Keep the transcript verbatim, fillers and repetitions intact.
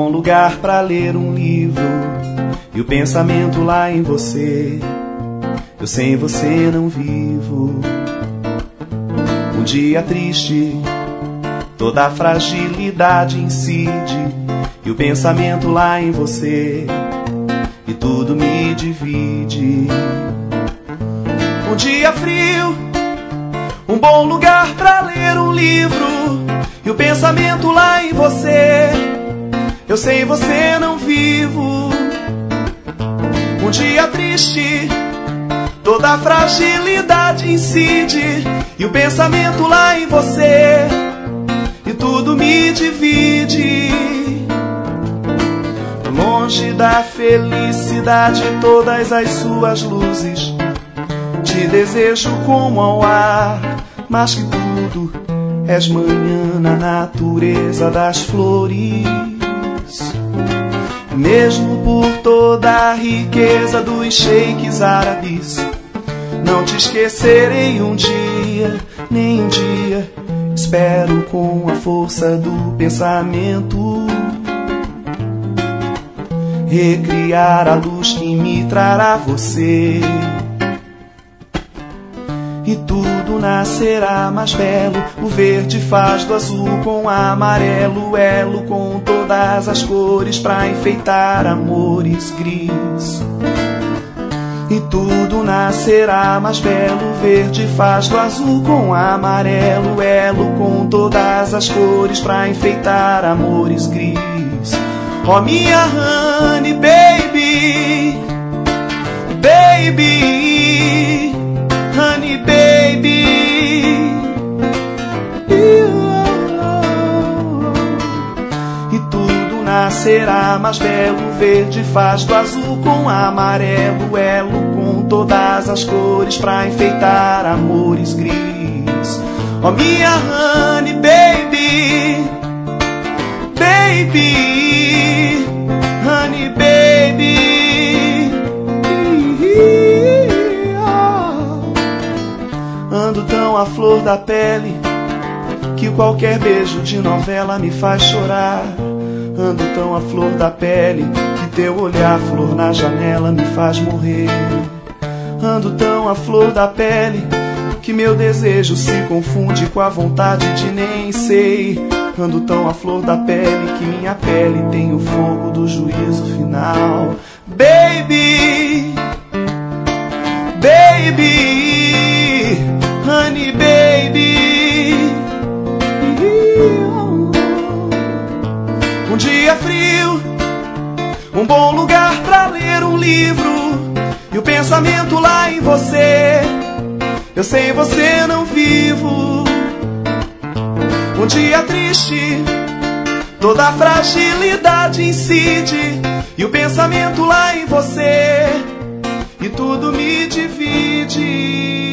bom lugar pra ler um livro e o pensamento lá em você. Eu sem você não vivo. Um dia triste, toda a fragilidade incide e o pensamento lá em você, e tudo me divide. Um dia frio, um bom lugar pra ler um livro e o pensamento lá em você. Eu sem você não vivo. Um dia triste, toda a fragilidade incide e o pensamento lá em você, e tudo me divide. Longe da felicidade, todas as suas luzes, te desejo como ao ar, mais que tudo, és manhã na natureza das flores. Mesmo por toda a riqueza dos sheiks árabes, não te esquecerei um dia, nem um dia. Espero com a força do pensamento recriar a luz que me trará você, e tudo nascerá mais belo. O verde faz do azul com amarelo, elo com todas as cores pra enfeitar amores gris. E tudo nascerá mais belo. O verde faz do azul com amarelo, elo com todas as cores pra enfeitar amores gris. Oh, minha honey baby, baby, honey baby. E tudo nascerá mais belo. O verde faz do azul com amarelo, elo com todas as cores pra enfeitar amores gris. Oh, minha honey baby, baby, honey baby. Ando tão à flor da pele que qualquer beijo de novela me faz chorar. Ando tão à flor da pele que teu olhar, flor na janela, me faz morrer. Ando tão à flor da pele que meu desejo se confunde com a vontade de nem sei. Ando tão à flor da pele que minha pele tem o fogo do juízo final. Baby, baby, honey baby. Um dia frio, um bom lugar pra ler um livro e o pensamento lá em você. Eu sem você não vivo. Um dia triste, toda a fragilidade incide e o pensamento lá em você, e tudo me divide.